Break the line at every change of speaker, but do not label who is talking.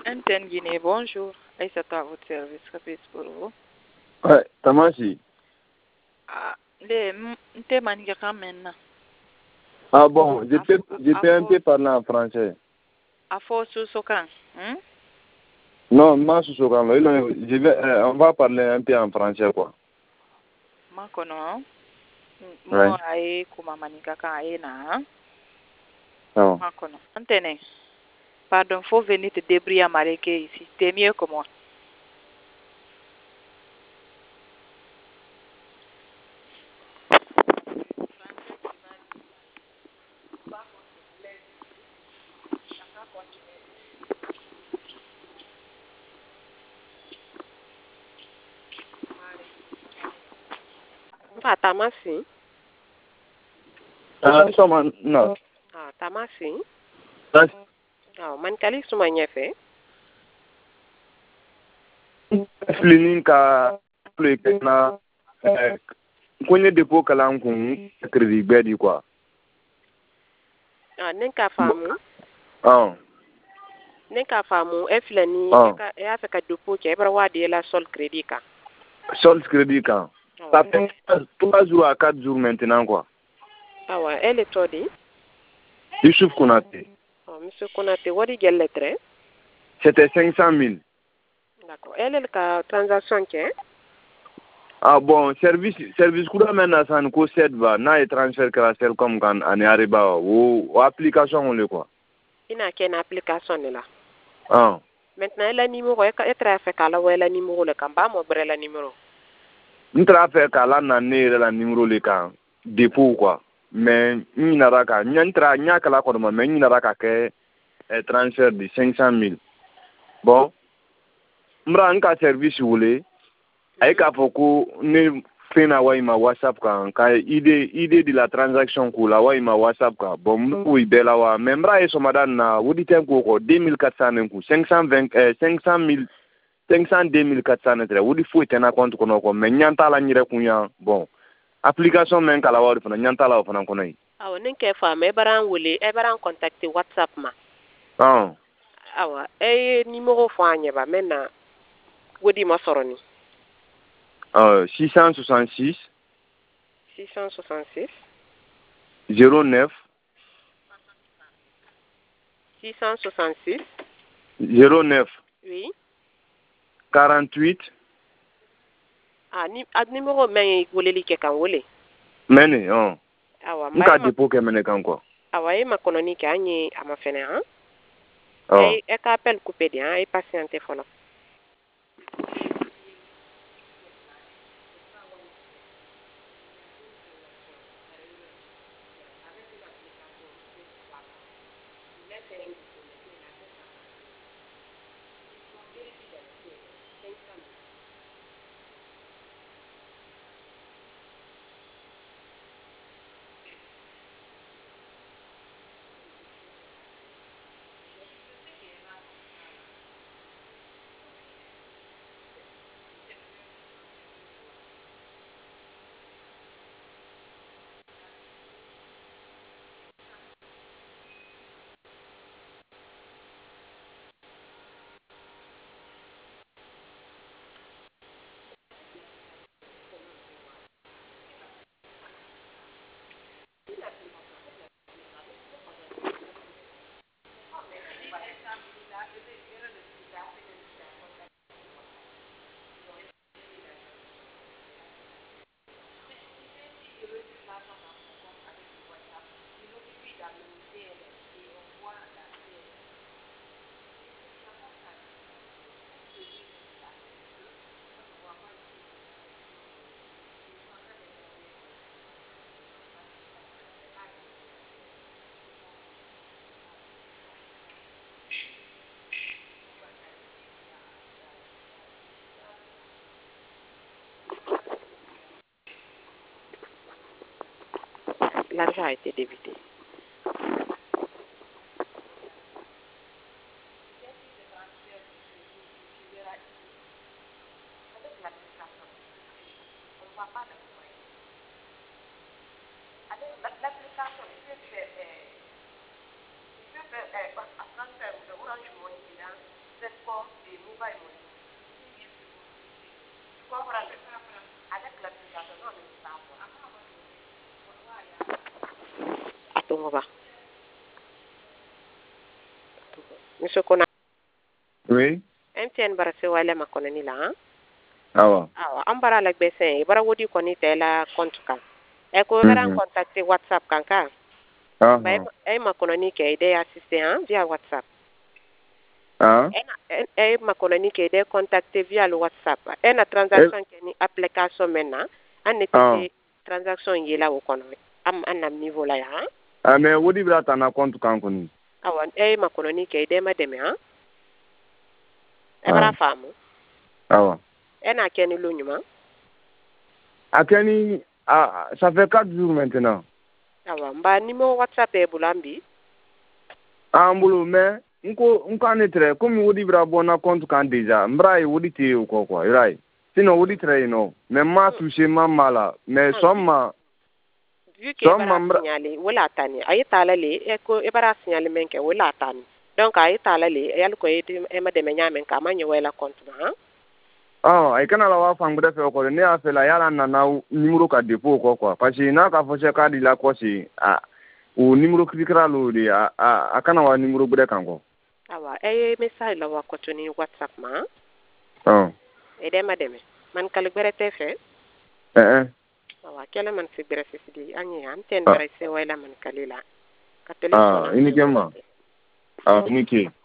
Antenne Guinée, bonjour. Aïssata à votre service, rapide pour vous.
Ouais, Tamasi.
Ah, les Ntemani maintenant.
Ah bon, j'étais un peu parler en français.
À force Sokan.
Non, moi Sokan, on va parler un peu en français quoi.
Ma kono.
Ouais.
Moi aïe kuma manika kan aïe na.
Non.
Ma kono. Antenne. Pardon, faut venir te débrouiller à Mareke ici. T'es mieux que moi.
Tamasi.
No.
Tamasi.
That's
Man kali suma nyefe.
flinin ka na kwenye depo kala kun credit bedi quoi.
Nenka famu. Nenka famu eflani e afeka depo ke ebra wadi la sol credit ka.
Sol credit ka. Ça fait 3 jours à 4 jours maintenant quoi.
Elle est todi.
Youssouf Konaté.
Monsieur Konaté, wadi gel lettre?
C'était 500 000.
D'accord. Elle est la transaction qui est?
Ah bon, service kuda mena san ko set ba na e transfert kala sel comme kan ane arriba o application le quoi.
Ina ken application là.
Maintenant la numéro e trafic ala wala numéro le kan ba mo bre la numéro.
Trafic ala na ne la numéro le kan dépôt quoi. Mais ni na raka nyantra nyakala ko ma mais ni na raka ke transfert de 500 000. Bon. Mra nka service wole ay ka foko ne fena wa ima WhatsApp ka idée de la transaction ko la wa ima WhatsApp ka bon oui bela wa membra e somadan na wodi ten ko 2400 ku 520 500 000 502 400 wodi fo tena compte kono ko men nyanta la nyire kunya bon application men kala wa fana nyanta la fana kono yi
aw nen ke fa me baran wole e baran contacter WhatsApp ma awa numéro fo anya ba mena wodi ma soroni
666 09
666
09
oui
48
numéro men wole li ke kan wole
mene
awa
nka dépôt ke mene kan quoi
awa e makononi ke anyi ama fene e ka appel coupé di e patienter folo l'argent a été débité.
Attends, va. Monsieur Kona.
Oui.
MTN bara se wala makonani la, hein?
Awa.
Awa, an bara la gbese, bara wodi koni te la compte kan. E ko bara contacter WhatsApp kan ka. Ba e makonani ke ide assister hein via WhatsApp. E makonani ke ide contacter via le WhatsApp. E na transaction ke ni application mena, an ne transaction yela wo kono. Am anam niveau la ya.
Mais wodi bra ta na compte kan koni.
Awa, e makonani ke ide mademe hein. E bara famu.
Awa.
E na keni lo nyuma.
Akeni ça fait 4 jours maintenant.
Awa, mba numéro WhatsApp e bulambi.
Ambulu mais nko anetre comme wodi bra bona compte kan déjà mbra wodi te ko quoi right. Sinon wodi tre no. Mais ma touché ma mala mais somma
vu que bara signalé wala tani ay talale e ko e bara signalé men ke wala tani donc ay talale yal ko e ma de nyamen ka ma wala compte na
ay kana la wa fangre fe ko ne a fe la yala na numéro ka dépôt ko quoi parce que na ka fo se ka di la ko si o numéro klikra lo di a kana wa numéro bude kan ko
awa message la wa ko toni WhatsApp ma e de ma de man kal berete fe awa kala man fi berete di anyi am ten berete wala man kalila ka téléphone
ini kema niki